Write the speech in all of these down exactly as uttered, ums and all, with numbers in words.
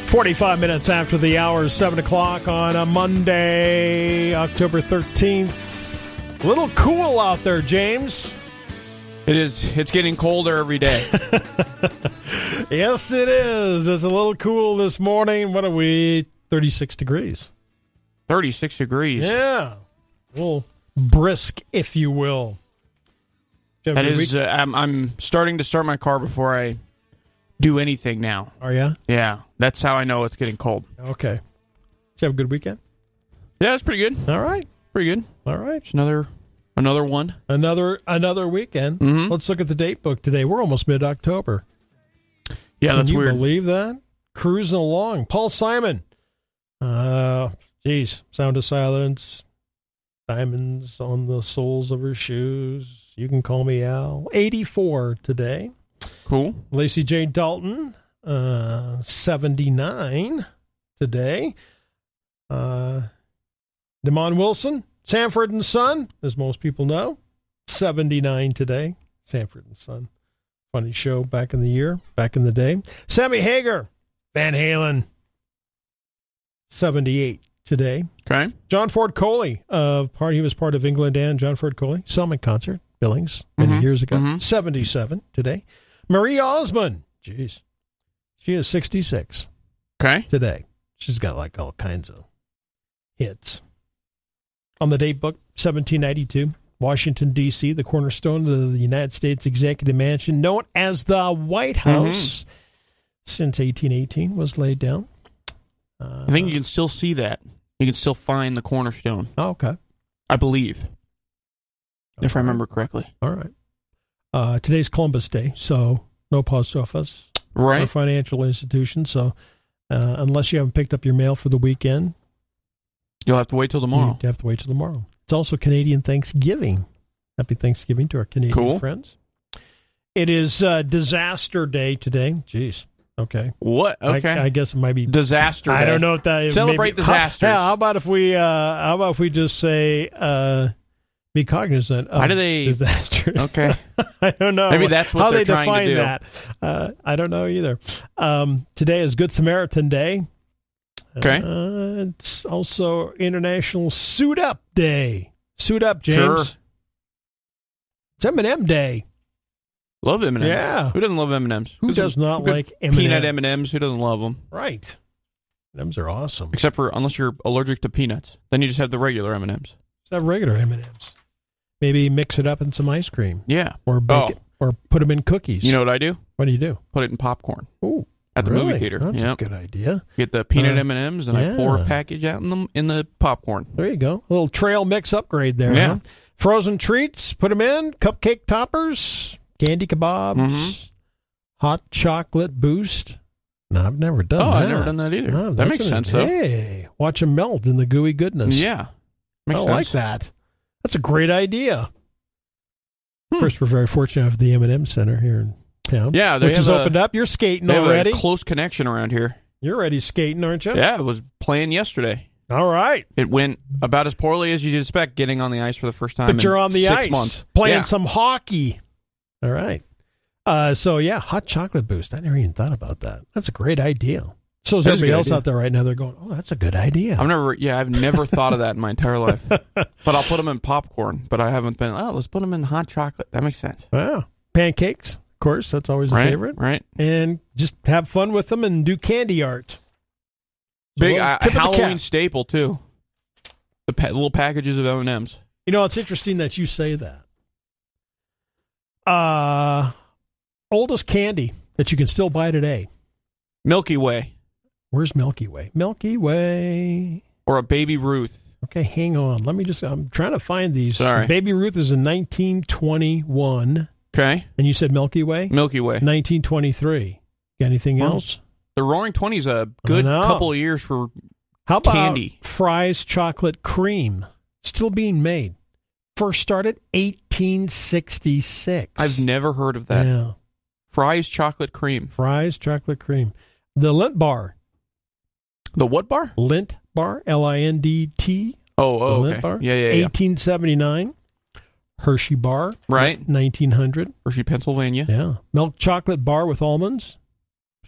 forty-five minutes after the hour, seven o'clock on a Monday, October thirteenth. A little cool out there, James. It is. It's getting colder every day. Yes, it is. It's a little cool this morning. What are we? thirty-six degrees. thirty-six degrees. Yeah. A little brisk, if you will. You that is, uh, I'm, I'm starting to start my car before I do anything now. Are you? Yeah. That's how I know it's getting cold. Okay. Did you have a good weekend? Yeah, it's pretty good. All right. Pretty good. All right. Just another another one. Another another weekend. Mm-hmm. Let's look at the date book today. We're almost mid-October. Yeah, Can that's you weird. Believe that? Cruising along. Paul Simon. Uh, geez. Sound of Silence. Diamonds on the soles of her shoes. You can call me Al. eighty-four today. Cool. Lacey J. Dalton. Uh, seventy-nine today. Uh, Damon Wilson. Sanford and Son, as most people know. seventy-nine today. Sanford and Son. Funny show back in the year, back in the day. Sammy Hagar, Van Halen, seventy-eight today. Okay. John Ford Coley, uh, part he was part of England and John Ford Coley, Selma concert, Billings, many mm-hmm. years ago. Mm-hmm. seventy-seven today. Marie Osmond, jeez, she is sixty-six. Okay. Today, she's got like all kinds of hits. On the date book, seventeen ninety-two. Washington, D C, the cornerstone of the United States Executive Mansion, known as the White House, mm-hmm. since eighteen eighteen, was laid down. Uh, I think you can still see that. You can still find the cornerstone. Oh, okay. I believe, okay. if I remember correctly. All right. Uh, today's Columbus Day, so no post office right. or financial institution. So uh, unless you haven't picked up your mail for the weekend, you'll have to wait till tomorrow. You have to wait till tomorrow. It's also Canadian Thanksgiving. Happy Thanksgiving to our Canadian cool. friends. It is uh, Disaster Day today. Jeez. Okay. What? Okay. I, I guess it might be Disaster Day. I don't know what that is. Celebrate maybe, disasters. How, yeah, how about if we? Uh, how about if we just say, uh, be cognizant of how do they, disasters? Okay. I don't know. Maybe that's what how they're they trying define to do. That. Uh, I don't know either. Um, today is Good Samaritan Day. Okay. Uh, it's also International Suit Up Day. Suit up, James. Sure. It's M and M Day. Love M and M's. Yeah. Who doesn't love M and M's? Who Who's does a, not like M and M's? Peanut M and M's. Who doesn't love them? Right. M and M's are awesome. Except for unless you're allergic to peanuts. Then you just have the regular M and M's. Just have regular M and M's. Maybe mix it up in some ice cream. Yeah. Or bake oh. it, or put them in cookies. You know what I do? What do you do? Put it in popcorn. Ooh. At the really? movie theater. That's yep. a good idea. Get the peanut uh, M and M's and yeah. I pour a package out in the, in the popcorn. There you go. A little trail mix upgrade there. Yeah. Huh? Frozen treats, put them in. Cupcake toppers, candy kebabs, mm-hmm. hot chocolate boost. No, I've never done oh, that. I've never done that either. No, that makes an, sense, though. Hey, watch them melt in the gooey goodness. Yeah. Makes I sense. like that. That's a great idea. Hmm. First, we're very fortunate to have the M and M Center here in town. Yeah, they which have is a, opened up. You're skating they have already. a close connection around here. You're already skating, aren't you? Yeah, I was playing yesterday. All right. It went about as poorly as you'd expect getting on the ice for the first time But you're in on the six ice months. playing yeah. some hockey. All right. Uh, so, yeah, hot chocolate boost. I never even thought about that. That's a great idea. So is That is a everybody good else idea. out there right now. They're going, oh, that's a good idea. I've never, yeah, I've never thought of that in my entire life. But I'll put them in popcorn. But I haven't been, oh, let's put them in hot chocolate. That makes sense. Wow. Pancakes, of course. That's always a right, favorite. Right. And just have fun with them and do candy art. Big Well, uh, tip of the Halloween cap. staple, too. The pa- little packages of M and M's. You know, it's interesting that you say that. Uh, oldest candy that you can still buy today. Milky Way. Where's Milky Way? Milky Way. Or a Baby Ruth. Okay, hang on. Let me just, I'm trying to find these. Sorry. Baby Ruth is in nineteen twenty-one. Okay. And you said Milky Way? Milky Way. nineteen twenty-three. Got anything Well, else? The Roaring Twenties a good I know. couple of years for How about candy. Fry's chocolate cream? Still being made. First started eighteen sixty-six. I've never heard of that. Yeah. Fry's chocolate cream. Fry's chocolate cream. The Lindt bar. The what bar? Lindt bar. L I N D T. Oh, The oh, Lindt okay. bar. Yeah, yeah, yeah. eighteen seventy-nine. Hershey bar. Right. nineteen hundred. Hershey, Pennsylvania. Yeah. Milk chocolate bar with almonds.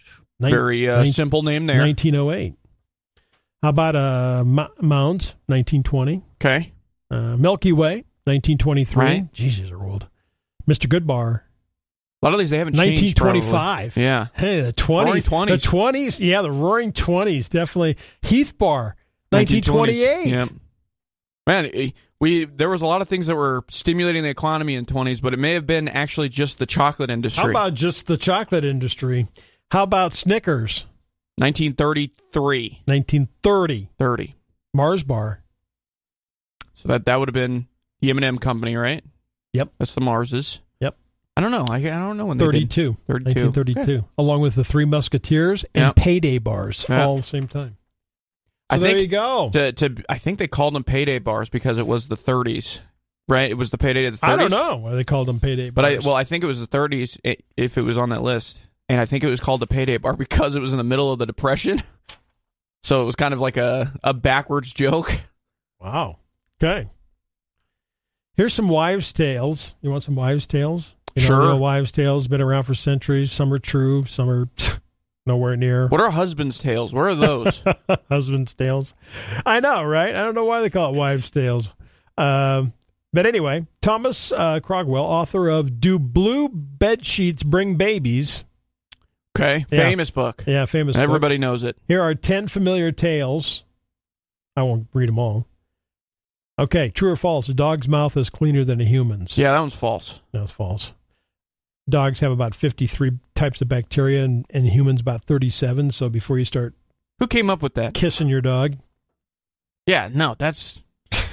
Nin- Very uh, nin- simple name there. nineteen oh eight. How about uh, M- Mounds, nineteen twenty. Okay. Uh, Milky Way, nineteen twenty-three. Right. Jesus, they're old. Mister Goodbar, A lot of these they haven't changed. nineteen twenty-five. Probably. Yeah. Hey, the twenties. Roaring twenties. The twenties. Yeah, the Roaring Twenties, definitely. Heath Bar, nineteen twenty-eight. Yeah. Man, eh, we there was a lot of things that were stimulating the economy in the twenties, but it may have been actually just the chocolate industry. How about just the chocolate industry? How about Snickers? nineteen thirty-three. nineteen thirty. thirty. Mars Bar. So that, that would have been the M and M company, right? Yep. That's the Marses. Yep. I don't know. I, I don't know when they thirty-two. did. thirty-two. nineteen thirty-two. Yeah. Along with the Three Musketeers and Yep. Payday Bars Yep. all at the same time. So I there think you go. To, to, I think they called them payday bars because it was the thirties, right? It was the payday of the thirties. I don't know why they called them Payday But I, Bars. well, I think it was the thirties if it was on that list. And I think it was called the payday bar because it was in the middle of the Depression. So it was kind of like a, a backwards joke. Wow. Okay. Here's some wives' tales. You want some wives' tales? You know, Sure. you know, wives' tales been around for centuries. Some are true. Some are nowhere near. What are husbands' tales? Where are those? Husband's tales. I know, right? I don't know why they call it wives' tales. Um, but anyway, Thomas uh, Crogwell, author of Do Blue Bed Sheets Bring Babies? Okay. Yeah. Famous book. Yeah, famous book. Everybody knows it. Here are ten familiar tales. I won't read them all. Okay, true or false? A dog's mouth is cleaner than a human's. Yeah, that one's false. That's false. Dogs have about fifty-three types of bacteria, and, and humans about thirty-seven. So before you start Who came up with that? kissing your dog, Yeah, no, that's...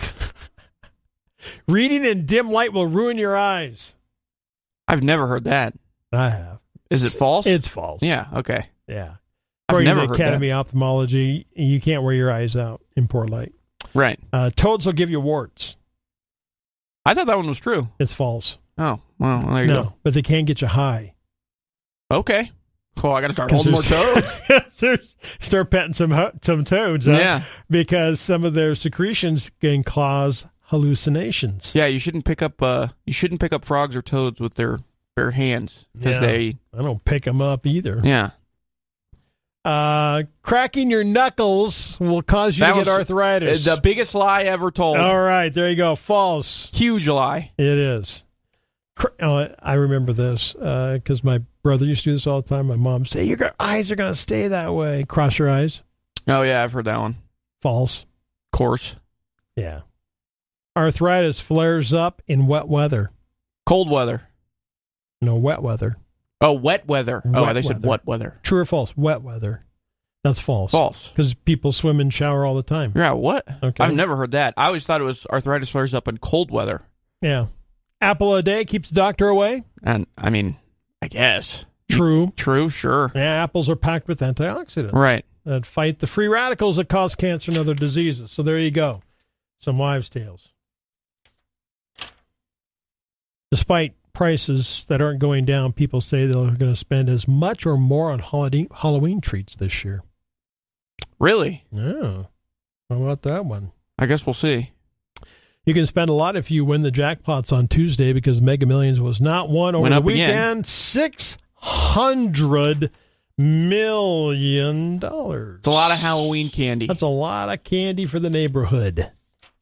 reading in dim light will ruin your eyes. I've never heard that. I have. Is it false? It's false. Yeah, okay. Yeah. I've According never to heard Academy of Ophthalmology, you can't wear your eyes out in poor light. that. Right. Uh, toads will give you warts. I thought that one was true. It's false. Oh, well, there you No, but they can get you high. go. Okay. Well, I got to start holding more toads. toads. Start petting some hu- some toads. Huh? Yeah. Because some of their secretions can cause hallucinations. Yeah, you shouldn't pick up uh you shouldn't pick up frogs or toads with their bare hands because Yeah. they I don't pick them up either. yeah. Uh, cracking your knuckles will cause you That to get was arthritis. The biggest lie ever told. All right, there you go. False. Huge lie. It is. Cr- oh, I remember this because my brother used to do this all the time. My mom say, "Your eyes are going to stay that way. Cross your eyes." Oh yeah, I've heard that one. False. Of course. Yeah. Arthritis flares up in wet weather. Cold weather. No, wet weather. Oh, wet weather. Oh, Wet they said weather. wet weather. True or false? Wet weather. That's false. False. Because people swim and shower all the time. Yeah, what? Okay. I've never heard that. I always thought it was arthritis flares up in cold weather. Yeah. Apple a day keeps the doctor away. And I mean, I guess. True. True, sure. Yeah, apples are packed with antioxidants Right. that fight the free radicals that cause cancer and other diseases. So there you go. Some wives' tales. Despite prices that aren't going down, people say they're going to spend as much or more on holiday, Halloween treats this year. Really? Yeah. How about that one? I guess we'll see. You can spend a lot if you win the jackpots on Tuesday because Mega Millions was not won over Went the up again. weekend. six hundred million dollars. It's a lot of Halloween candy. That's a lot of candy for the neighborhood.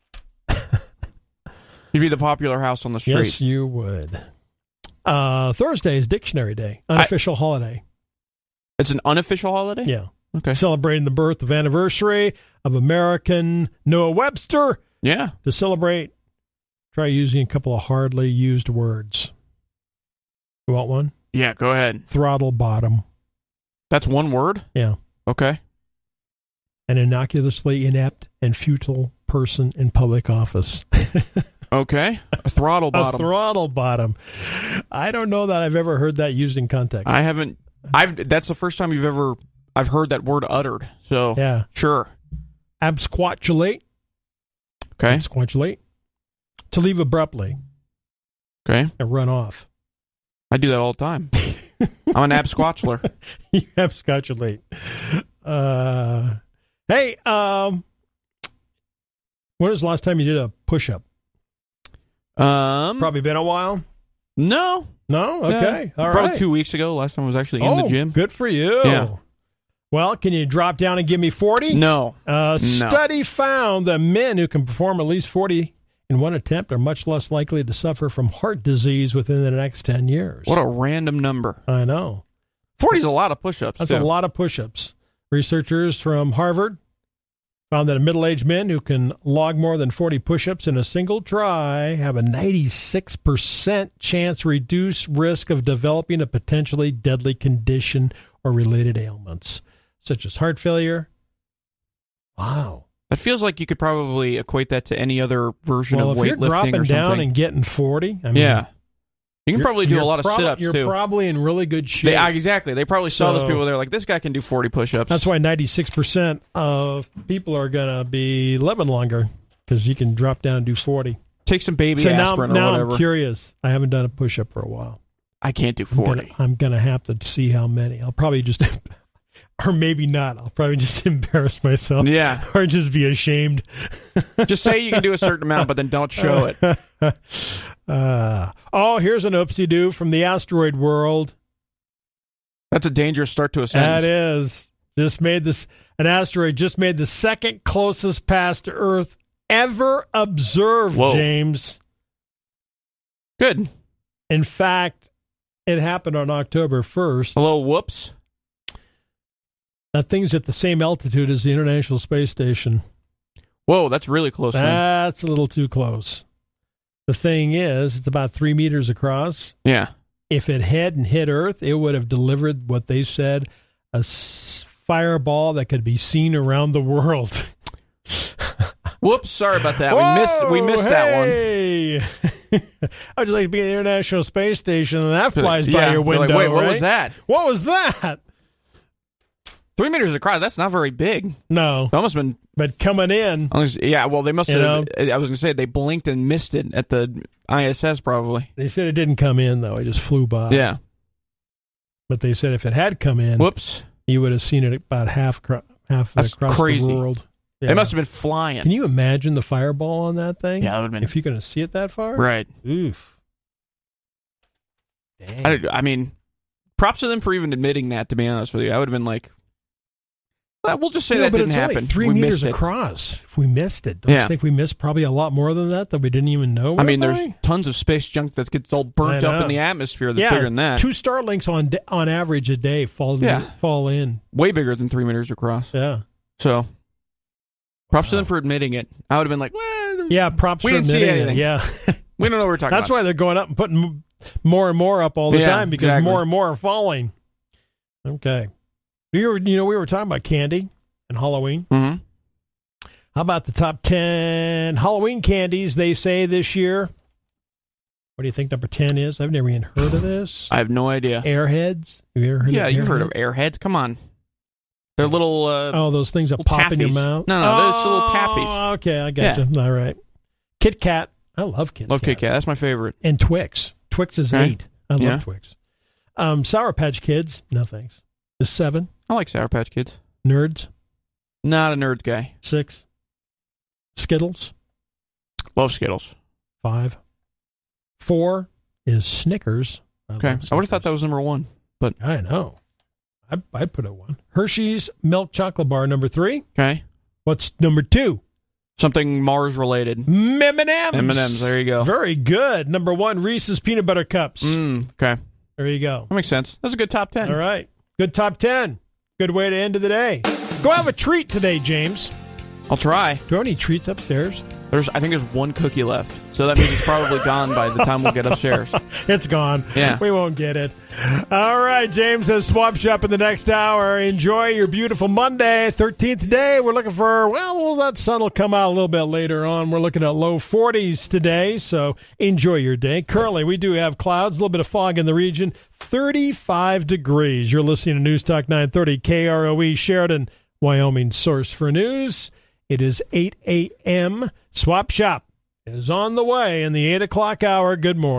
You'd be the popular house on the street. Yes, you would. Uh, Thursday is Dictionary Day, unofficial holiday. It's an unofficial holiday? Yeah. Okay. Celebrating the birth of anniversary of American Noah Webster. Yeah. To celebrate, try using a couple of hardly used words. You want one? Yeah, go ahead. Throttle bottom. That's one word? Yeah. Okay. An innocuously inept and futile person in public office. Okay. A throttle bottom. A throttle bottom. I don't know that I've ever heard that used in context. I haven't. I've. That's the first time you've ever. I've heard that word uttered. So Yeah. sure. Absquatulate. Okay. Absquatulate. To leave abruptly Okay. and run off. I do that all the time. I'm an absquatchler. You absquatulate. Uh, hey, um, when was the last time you did a push-up? Um. Probably been a while. No. No? Okay. Yeah. All Probably right. two weeks ago. Last time I was actually in oh, the gym. Good for you. Yeah. Well, can you drop down and give me forty? No. A No. study found that men who can perform at least forty in one attempt are much less likely to suffer from heart disease within the next ten years. What a random number. I know. forty is a lot of push-ups, That's too. a lot of push-ups. Researchers from Harvard found that middle-aged men who can log more than forty push-ups in a single try have a ninety-six percent chance reduced risk of developing a potentially deadly condition or related ailments, such as heart failure. Wow. It feels like you could probably equate that to any other version Well, of if you're weightlifting dropping or something. down and getting forty, I mean, yeah. You can you're- probably do a you're lot of prob- sit-ups, you're too. probably in really good shape. They, uh, exactly. They probably saw those So- people. They're like, this guy can do forty push-ups. That's why ninety-six percent of people are going to be living longer, because you can drop down and do forty. Take some baby So now, aspirin or now whatever. I'm curious. I haven't done a push-up for a while. I can't do I'm gonna- forty. I'm going to have to see how many. I'll probably just, or maybe not. I'll probably just embarrass myself. Yeah. Or just be ashamed. Just say you can do a certain amount, but then don't show it. Uh, oh, here's an oopsie-doo from the asteroid world. That's a dangerous start to a That sentence. is. Just made this, an asteroid just made the second closest pass to Earth ever observed, Whoa. James. Good. In fact, it happened on October first. A little whoops. That thing's at the same altitude as the International Space Station. Whoa, that's really close. then. That's a little too close. The thing is, it's about three meters across. Yeah. If it hadn't hit Earth, it would have delivered what they said, a s- fireball that could be seen around the world. Whoops, sorry about that. we missed we missed that one. Hey! How'd you like to be at the International Space Station and that flies by Yeah, your they're window, like, wait, what right? was that? What was that? Three meters across, that's not very big. No, It almost been but coming in, I was- yeah, well they must You have I was gonna say they blinked and missed it at the I S S probably. they said it didn't come in, though. It just flew by. Yeah. But they said if it had come in, Whoops. you would have seen it about half, cro- half That's across crazy. the world. Yeah. They must have been flying. Can you imagine the fireball on that thing? Yeah, that would have been If you're going to see it that far? right. Oof. Dang. I, I mean, props to them for even admitting that, to be honest with you. I would have been like, well, we'll just say Yeah, that but didn't it's only happen. three we meters missed it. across. If we missed it, don't Yeah. you think we missed probably a lot more than that that we didn't even know? I mean, went there's by? tons of space junk that gets all burnt I up in know. the atmosphere that's yeah, bigger than that. two Starlinks on da- on average a day fall Yeah. fall in. Way bigger than three meters across. Yeah, So, props to Wow. them for admitting it. I would have been like, well, yeah. Props We for didn't see admitting it. anything. Yeah, we don't know what we're talking that's about. why they're going up and putting m- more and more up all the Yeah, time because exactly. more and more are falling. Okay, you were, you know we were talking about candy and Halloween. Mm-hmm. How about the top ten Halloween candies they say this year? What do you think number ten is? I've never even heard of this. I have no idea. Airheads. Have you ever heard Yeah, of you've heard of Airheads? Airheads. Come on. They're little, uh, Oh, those things that little pop in your taffies. mouth? No, no, they're just little Oh, taffies. Okay, I got you. All right. Kit Kat. I love Kit love Kit Kats. Kat. That's my favorite. And Twix. Twix is Okay. eight. I love Yeah. Twix. Um, Sour Patch Kids. No thanks. Is seven. I like Sour Patch Kids. Nerds. Not a nerd guy. Six. Skittles. Love Skittles. Five. Four is Snickers. I Okay. love I would have thought Snickers. that was number one. I know. I, I'd put it one. Hershey's Milk Chocolate Bar, number three. Okay. What's number two? Something Mars related. M and M's. M and M's. There you go. Very good. Number one, Reese's Peanut Butter Cups. Mm, okay. There you go. That makes sense. That's a good top ten. All right. Good top ten. Good way to end of the day. Go have a treat today, James. I'll try. Do you have any treats upstairs? There's, I think there's one cookie left. So that means it's probably gone by the time we'll get upstairs. It's gone. Yeah. We won't get it. All right, James says swap shop in the next hour. Enjoy your beautiful Monday, thirteenth day. We're looking for, well, well, that sun will come out a little bit later on. We're looking at low forties today, so enjoy your day. Currently, we do have clouds, a little bit of fog in the region, thirty-five degrees. You're listening to News Talk nine thirty K R O E Sheridan, Wyoming source for news. It is eight a.m. Swap Shop is on the way in the eight o'clock hour. Good morning.